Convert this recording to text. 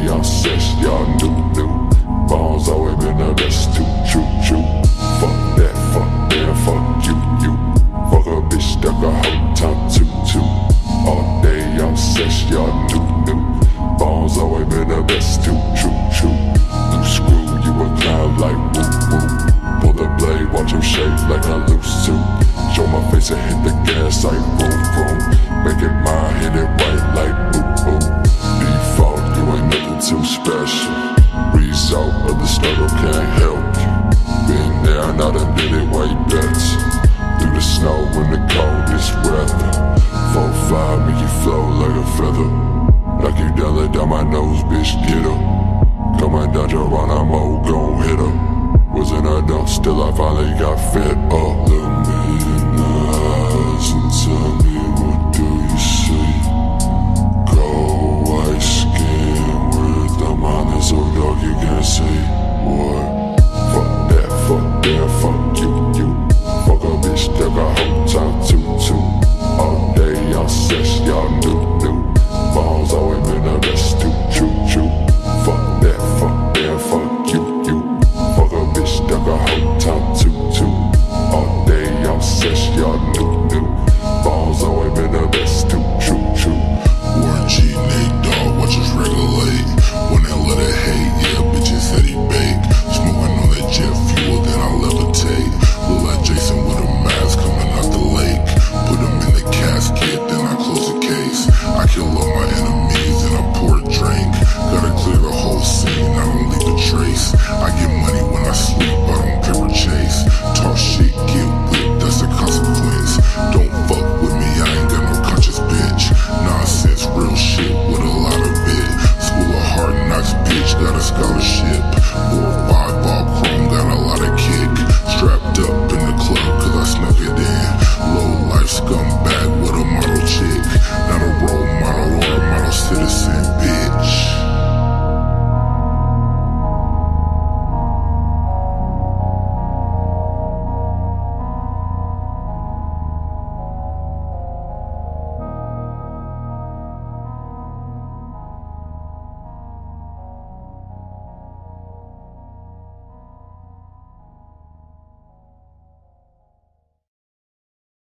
I'm sex, y'all new. Bones always been the best, true. Fuck that, fuck you. Fuck a bitch that got whole time, too. All day I'm sex, y'all new. Bones always been the best, true. Loose screw, you a clown like woo. Pull the blade, watch him shake like I loose too. Show my face and hit the gas like vroom. Make it mine, hit it right like boo. Default, you ain't nothing too special. Result of the struggle can't help you. Been there and I done did it way better. Through the snow in the coldest weather. 4-5 make you flow like a feather. Like you down it down my nose, bitch, get her. Come and dodge around, I'm old, gon' hit her. Wasn't a dump, still I finally got fed up. Look me in the eyes and tell me, what do you see? Cold white skin with the mind that's so dark you can't see. What? Fuck that, fuck you. Fuck a bitch that got whole time, too. All day y'all sex, y'all new. Bones always been the best, true. Fuck that, fuck you. Fuck a bitch that got whole time, too. All day y'all sex, y'all new. Bones always been the best, true. Warren G, Nate Dogg, watch us regulate. When they let it hate, yeah, bitches said he bake. Smoking on that jet fuel, then I levitate. Look like Jason with a mask coming out the lake. Put him in the casket, then I close the case. I kill all my enemies, and I pour a drink. Gotta clear the whole scene, I don't leave a trace. I get money when I sleep, I don't paper chase. Talk shit, get whipped, that's the consequence. Don't fuck with me, I ain't got no conscience, bitch. Nonsense, real shit with a lot of it. School of hard knocks, bitch, got a scholarship. 4-5 all chrome, got a lot of kick. Strapped up in the club, cause I snuck it in. Low life scumbag with a model chick. Not a role model or a model citizen, bitch.